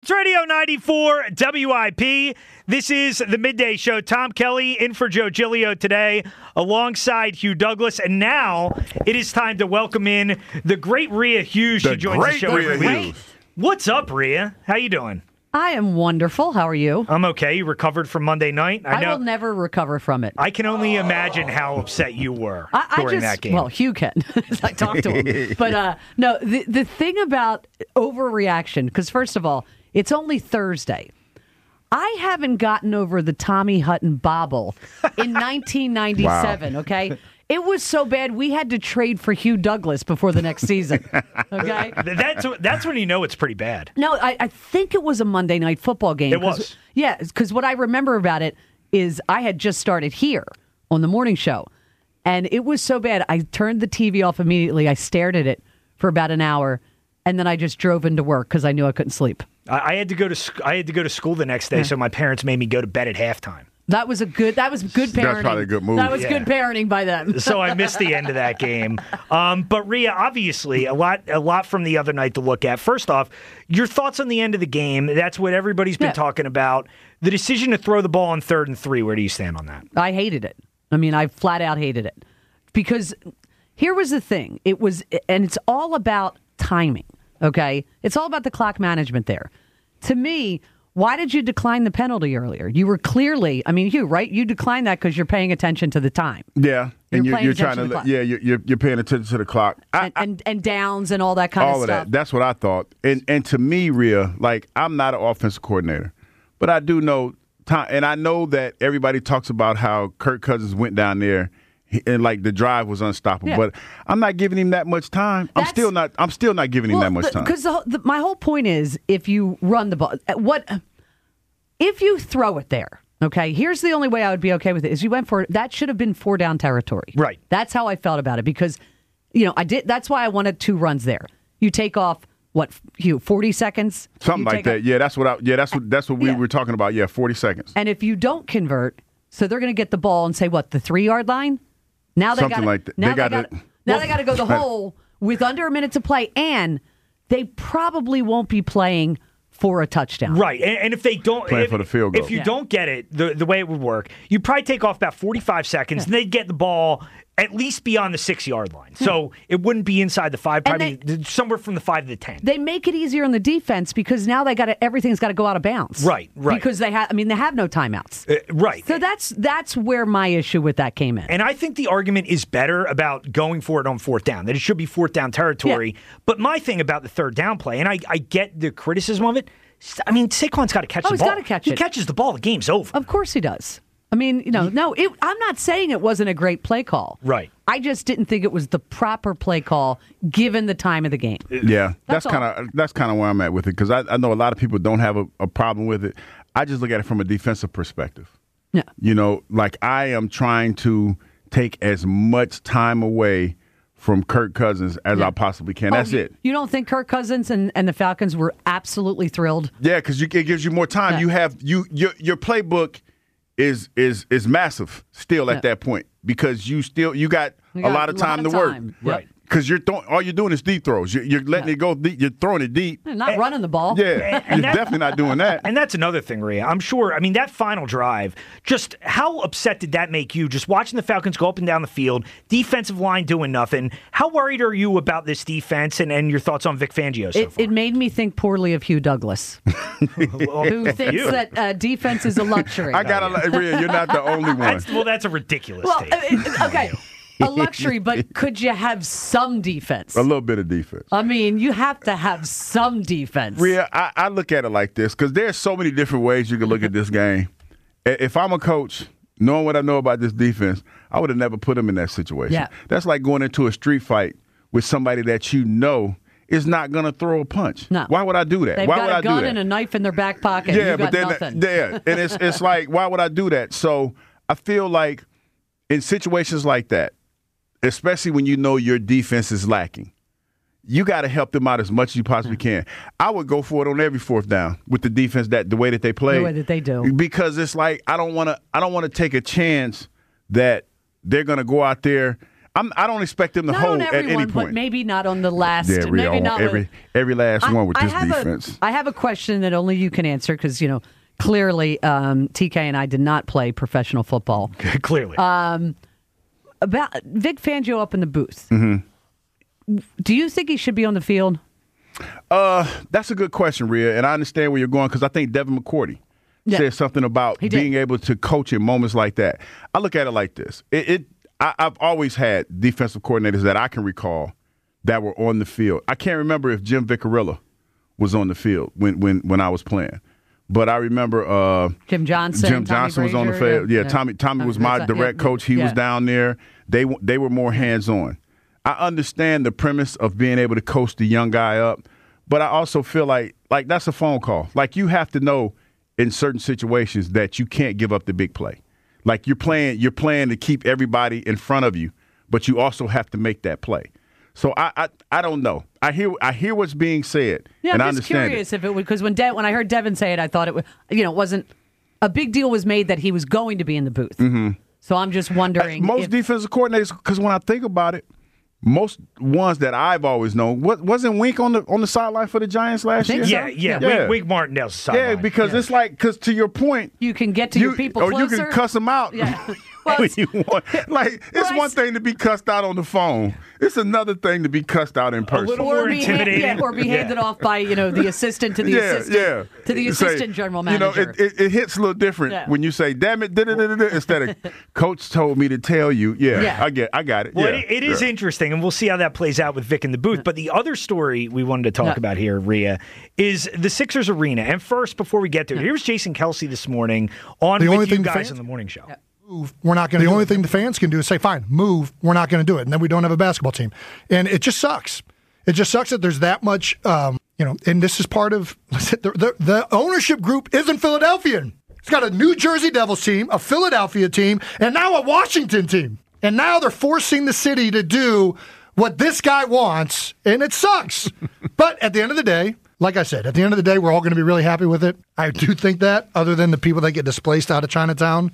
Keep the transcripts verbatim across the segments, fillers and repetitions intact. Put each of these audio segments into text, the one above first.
It's Radio ninety-four W I P. This is the Midday Show. Tom Kelly in for Joe Giglio today alongside Hugh Douglas. And now it is time to welcome in the great Rhea Hughes. The She joins great the show Rhea every week. Hughes. What's up, Rhea? How you doing? I am wonderful. How are you? I'm okay. You recovered from Monday night? I, know. will never recover from it. I can only imagine how upset you were I, I during just, that game. Well, Hugh can. I talked to him. But uh, no, the, the thing about overreaction, because first of all, it's only Thursday. I haven't gotten over the Tommy Hutton bobble in nineteen ninety-seven, wow. Okay? It was so bad we had to trade for Hugh Douglas before the next season. Okay? That's that's when you know it's pretty bad. No, I, I think it was a Monday night football game. It was. Yeah, because what I remember about it is I had just started here on the morning show, and it was so bad. I turned the T V off immediately. I stared at it for about an hour, and then I just drove into work because I knew I couldn't sleep. I, I had to go to sc- I had to go to school the next day, yeah. So my parents made me go to bed at halftime. That was a good. That was good parenting. That's probably a good move. That was Yeah. good parenting by them. So I missed the end of that game. Um, but Rhea, obviously, a lot, a lot from the other night to look at. First off, your thoughts on the end of the game. That's what everybody's been Yeah. talking about. The decision to throw the ball on third and three. Where do you stand on that? I hated it. I mean, I flat out hated it because here was the thing. It was, and it's all about timing. Okay, it's all about the clock management there. To me. Why did you decline the penalty earlier? You were clearly, I mean, Hugh, right? You declined that because you're paying attention to the time. Yeah, and you're, you're, you're trying to, to yeah, you're, you're you're paying attention to the clock. I, and, and and downs and all that kind all of of stuff. that. That's what I thought. And and to me, Rhea, like I'm not an offensive coordinator, but I do know time, and I know that everybody talks about how Kirk Cousins went down there. And like the drive was unstoppable, Yeah. but I'm not giving him that much time. I'm That's- still not. I'm still not giving him Well, that much time. Because my whole point is, if you run the ball, what if you throw it there? Okay, here's the only way I would be okay with it is you went for it. That should have been four down territory. Right. That's how I felt about it because, you know, I did. That's why I wanted two runs there. You take off what, Hugh, forty seconds, Something You like take that. off- Yeah, that's what. I, yeah, that's what. That's what we Yeah. were talking about. Yeah, forty seconds. And if you don't convert, so they're going to get the ball and say what the three yard line. Now they Something got like that. Now They they gotta- got now they got to go the hole with under a minute to play, and they probably won't be playing for a touchdown. Right, and, and if they don't, Playing if, for the field goal. if you Yeah. don't get it, the the way it would work, you probably take off about forty-five seconds, and they'd get the ball at least beyond the six yard line. So it wouldn't be inside the five, And probably they- somewhere from the five to the ten. They make it easier on the defense because now they got to, everything's got to go out of bounds. Right, right. Because they have, I mean, they have no timeouts. Uh, right. So that's that's where my issue with that came in. And I think the argument is better about going for it on fourth down, that it should be fourth down territory. Yeah. But my thing about the third down play, and I, I get the criticism of it, I mean, Saquon's got to catch Oh, the he's ball. gotta catch he it. catches the ball, the game's over. Of course he does. I mean, you know, no, it, I'm not saying it wasn't a great play call. Right. I just didn't think it was the proper play call given the time of the game. Yeah, That's that's kind of that's kind of where I'm at with it because I, I know a lot of people don't have a, a problem with it. I just look at it from a defensive perspective. Yeah. You know, like I am trying to take as much time away from Kirk Cousins as Yeah. I possibly can. Oh, That's you, it. You don't think Kirk Cousins and, and the Falcons were absolutely thrilled? Yeah, because it gives you more time. Yeah. You have you your your playbook is is is massive still at Yeah. that point because you still you got, You a got lot of a lot time of to work. time. Yep. Right. Because you're throwing, all you're doing is deep throws. You're, you're letting Yeah. it go deep. You're throwing it deep. They're not running the ball. Yeah, and you're that- definitely not doing that. And that's another thing, Rhea. I'm sure, I mean, that final drive, just how upset did that make you? Just watching the Falcons go up and down the field, defensive line doing nothing. How worried are you about this defense and, and your thoughts on Vic Fangio so It, far? it made me think poorly of Hugh Douglas, Well, who thinks you. that uh, defense is a luxury. I got to, Rhea, you're not the only one. That's, well, that's a ridiculous well, take. uh, okay, a luxury, but could you have some defense? A little bit of defense. I mean, you have to have some defense. Rhea, I, I look at it like this because there's so many different ways you can look at this game. I- If I'm a coach, knowing what I know about this defense, I would have never put him in that situation. Yeah. That's like going into a street fight with somebody that you know is not going to throw a punch. No. Why would I do that? They've why got would a I do gun that? and a knife in their back pocket. Yeah, you got but then nothing. yeah, and it's it's like why would I do that? So I feel like in situations like that, especially when you know your defense is lacking, you got to help them out as much as you possibly can. I would go for it on every fourth down with the defense that the way that they play, The way that they do. because it's like I don't want to I don't want to take a chance that they're going to go out there. I'm, I don't expect them to not hold on everyone, at any but point. maybe not on the last. Yeah, Rhea, maybe I not want every with, every last I, one with I this have defense. A, I have a question that only you can answer because you know clearly um, T K and I did not play professional football. Clearly, um, about Vic Fangio up in the booth. Mm-hmm. Do you think he should be on the field? Uh, that's a good question, Rhea, and I understand where you're going because I think Devin McCourty Yeah. said something about He did. being able to coach in moments like that. I look at it like this: it, it I, I've always had defensive coordinators that I can recall that were on the field. I can't remember if Jim Viccarella was on the field when when when I was playing, but I remember uh, Jim Johnson. Jim Tommy Johnson was on the Brazier, field. Yeah, yeah, Tommy Tommy was my That's- direct yeah, coach. He yeah. was down there. They they were more hands on. I understand the premise of being able to coach the young guy up, but I also feel like like that's a phone call. Like you have to know in certain situations that you can't give up the big play. Like you're playing you're playing to keep everybody in front of you, but you also have to make that play. So I I, I don't know. I hear I hear what's being said, Yeah, and I I'm just understand curious it. if it would because when De- when I heard Devin say it, I thought it was you know it wasn't a big deal was made that he was going to be in the booth. Mm-hmm. So I'm just wondering. Most if, defensive coordinators, because when I think about it, most ones that I've always known, what wasn't Wink on the on the sideline for the Giants last year? think yeah, so. yeah, Yeah. Wink, Wink Martindale's Yeah, sideline. because it's like because to your point, you can get to you, your people or closer. you can cuss them out. Yeah. Well, when it's- you want. Like it's Right. one thing to be cussed out on the phone. It's another thing to be cussed out in person. little or more be, intimidating. yeah, or be Yeah. handed off by you know the assistant to the yeah, assistant yeah. to the Say, assistant general manager. You know, it, it, it hits a little different Yeah. when you say, "Damn it!" da-da-da-da-da," instead of "Coach told me to tell you." Yeah, Yeah. I get, I got it. Well, yeah, it, it is yeah. interesting, and we'll see how that plays out with Vic in the booth. But the other story we wanted to talk Yeah. about here, Rhea, is the Sixers arena. And first, before we get to it, here's Jason Kelsey this morning on The with only you thing guys fans- on the morning show. Move. We're not going to. The only thing the fans can do is say, "Fine, move." We're not going to do it, and then we don't have a basketball team, and it just sucks. It just sucks that there's that much, um, you know. And this is part of the, the, the ownership group isn't Philadelphian. It's got a New Jersey Devils team, a Philadelphia team, and now a Washington team. And now they're forcing the city to do what this guy wants, and it sucks. But at the end of the day, like I said, at the end of the day, we're all going to be really happy with it. I do think that, other than the people that get displaced out of Chinatown.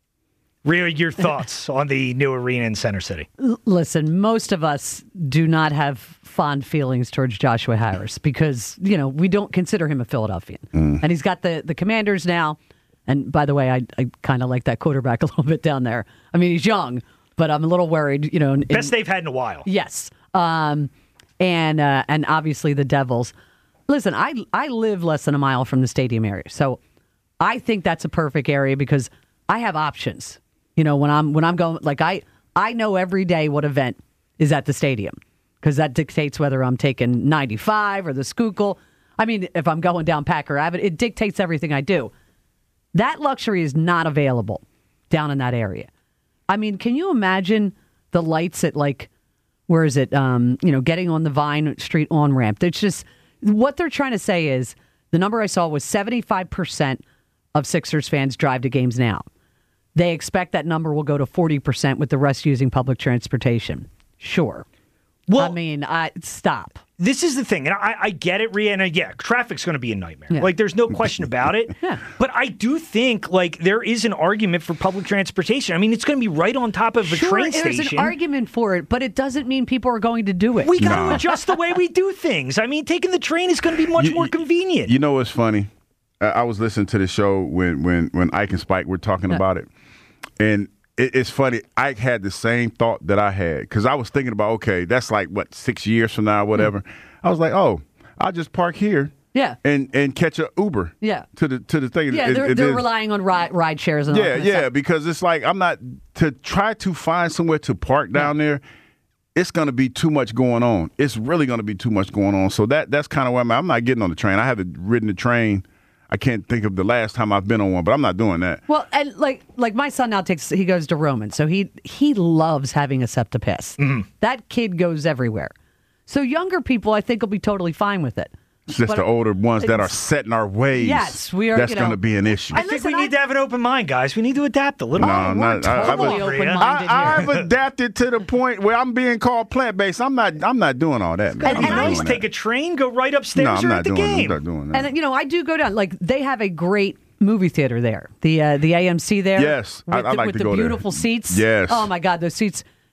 Rhea, your thoughts on the new arena in Center City? L- Listen, most of us do not have fond feelings towards Joshua Harris because, you know, we don't consider him a Philadelphian. And he's got the, the Commanders now. And by the way, I, I kind of like that quarterback a little bit down there. I mean, he's young, but I'm a little worried, you know. In, Best they've had in a while. Yes. Um, and uh, and obviously the Devils. Listen, I I live less than a mile from the stadium area. So I think that's a perfect area because I have options. You know, when I'm when I'm going like I I know every day what event is at the stadium because that dictates whether I'm taking ninety-five or the Schuylkill. I mean, if I'm going down Packer Avenue, it dictates everything I do. That luxury is not available down in that area. I mean, can you imagine the lights at like where is it? Um, you know, getting on the Vine Street on ramp. It's just what they're trying to say is the number I saw was seventy-five percent of Sixers fans drive to games now. They expect that number will go to forty percent with the rest using public transportation. Sure. Well, I mean, I stop. This is the thing, and I, I get it, Rhea, and I, yeah, traffic's going to be a nightmare. Yeah. Like, there's no question about it. Yeah. But I do think, like, there is an argument for public transportation. I mean, it's going to be right on top of a Sure, train there's station. an argument for it, but it doesn't mean people are going to do it. We got to No. adjust the way we do things. I mean, taking the train is going to be much You- more you- convenient. You know what's funny? I I was listening to the show when when when Ike and Spike were talking Yeah. about it, and it, it's funny. Ike had the same thought that I had because I was thinking about, okay, that's like what six years from now, or whatever. I was like, oh, I'll just park here, Yeah. and and catch a Uber, Yeah. to the to the thing. Yeah, It- they're, it they're is- relying on ride, ride shares and all Yeah, that yeah, stuff. because it's like I'm not to try to find somewhere to park down there. It's going to be too much going on. It's really going to be too much going on. So that that's kind of where I'm at. I'm not getting on the train. I haven't ridden the train. I can't think of the last time I've been on one, but I'm not doing that. Well, and like like my son now takes he goes to Roman, so he he loves having a SEPTA pass. Mm-hmm. That kid goes everywhere. So younger people, I think, will be totally fine with it. It's just But- the older ones that are it's- set in our ways. Yes, we are, That's you know- going to be an issue. I I think listen, we need I- to have an open mind, guys. We need to adapt a little. No, bit. I'm not- I- I Totally would- open-minded I, here. I've adapted to the point where I'm being called plant based. I'm not. I'm not doing all that, man. And- I'm and not I Nice. doing Take that. a train, go right upstairs No, or I'm at not the doing. I'm game. not doing that. And you know, I do go down. Like they have a great movie theater there, the uh, the A M C there. Yes, with I- I'd the, like with to the go there. beautiful seats. Yes. Oh my God, those seats.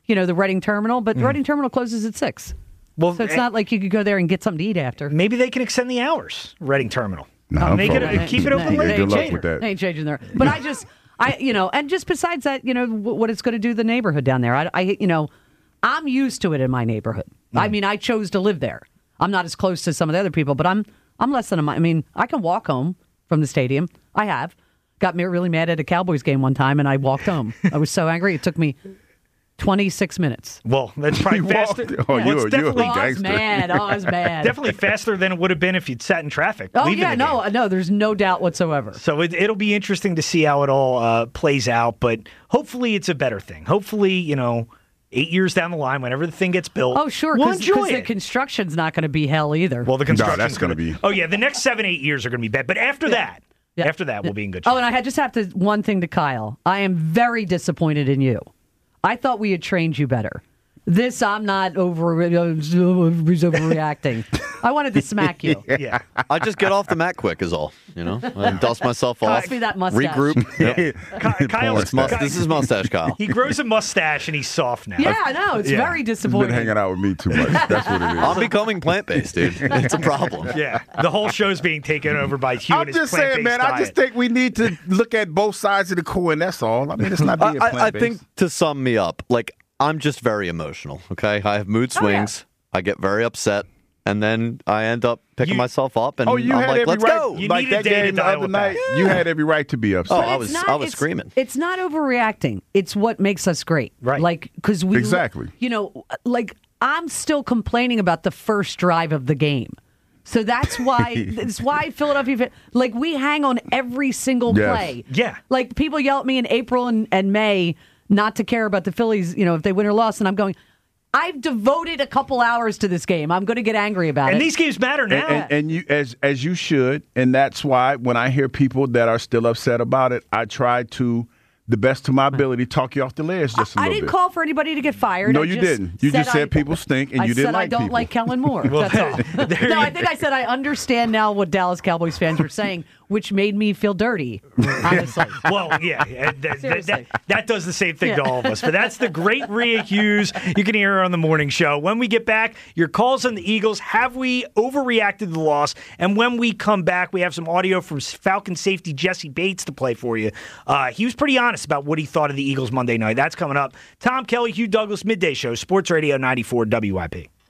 you know, the Reading Terminal, but the Reading Terminal closes at six. Well, So it's eh, not like you could go there and get something to eat after. maybe they can extend the hours, Reading Terminal. No, I'm Make it, probably- uh, keep it open Hey, later. Good luck later. with that. They ain't changing there. But I just, I, you know, and just besides that, you know, w- what it's going to do to the neighborhood down there. I, I, you know, I'm used to it in my neighborhood. I mean, I chose to live there. I'm not as close to some of the other people, but I'm, I'm less than a mile. I mean, I can walk home from the stadium. I have. Got me really mad at a Cowboys game one time, and I walked home. I was so angry. It took me twenty-six minutes. Well, that's probably You walked- faster. oh, Well, you it's were- you were definitely, Oh, I was gangster. mad. Oh, I was mad. definitely faster than it would have been if you'd sat in traffic. Oh, leaving yeah, the no, game. no, there's no doubt whatsoever. So it, it'll be interesting to see how it all uh, plays out, but hopefully it's a better thing. Hopefully, you know, eight years down the line, whenever the thing gets built, Oh, sure, we'll because enjoy the it. construction's not going to be hell either. well, the construction's that's gonna gonna be- Oh yeah, the next seven, eight years are going to be bad, but after that, Yeah. after that, we'll be in good shape. Oh, and I had just have to one thing to Kyle. I am very disappointed in you. I thought we had trained you better. This I'm not over. He's overreacting. I wanted to smack you. yeah. I just get off the mat quick is all. You know, I dust myself off, Pass me that mustache. regroup. Yep. Ky- Kyle, It's mus- this is mustache, Kyle. he grows a mustache and he's soft now. Yeah, I know. It's Yeah. very He's been disappointing. hanging out with me too much. That's what it is. I'm becoming plant based, dude. It's a problem. Yeah, the whole show's being taken over by Hugh I'm and his just saying, plant-based man. I just diet. think we need to look at both sides of the coin. That's all. I mean, it's not I, being I, I plant-based. think to sum me up, like I'm just very emotional. Okay, I have mood Oh, yeah. swings. I get very upset, and then I end up picking You- myself up, and Oh, you I'm had like, every "Let's right. go." You like need a that day to game the dial other it night. back. You had every right to be upset. Oh, But I it's was- not- I was it's- screaming. It's not overreacting. It's what makes us great. Right. Like, because we. Exactly. You know, like, I'm still complaining about the first drive of the game. So that's why, that's why Philadelphia, like, we hang on every single Yes. play. Yeah. Like, people yell at me in April and, and May not to care about the Phillies, you know, if they win or lost. And I'm going, I've devoted a couple hours to this game. I'm going to get angry about And it. these games matter now. And, and, and you, as as you should, and that's why when I hear people that are still upset about it, I try to, the best of my ability, talk you off the ledge just a I little didn't bit. call for anybody to get fired. No, I you just didn't. You just said I- people stink and I you didn't said like I don't people. like Kellen Moore. That's all. there No, you- I think I said I understand now what Dallas Cowboys fans were saying, which made me feel dirty, honestly. Well, yeah, uh, that, that, Seriously. that, that does the same thing Yeah. to all of us. But that's the great Rhea Hughes. You can hear her on the morning show. When we get back, your calls on the Eagles. Have we overreacted to the loss? And when we come back, we have some audio from Falcon safety Jesse Bates to play for you. Uh, he was pretty honest about what he thought of the Eagles Monday night. That's coming up. Tom Kelly, Hugh Douglas, Midday Show, Sports Radio ninety-four W I P.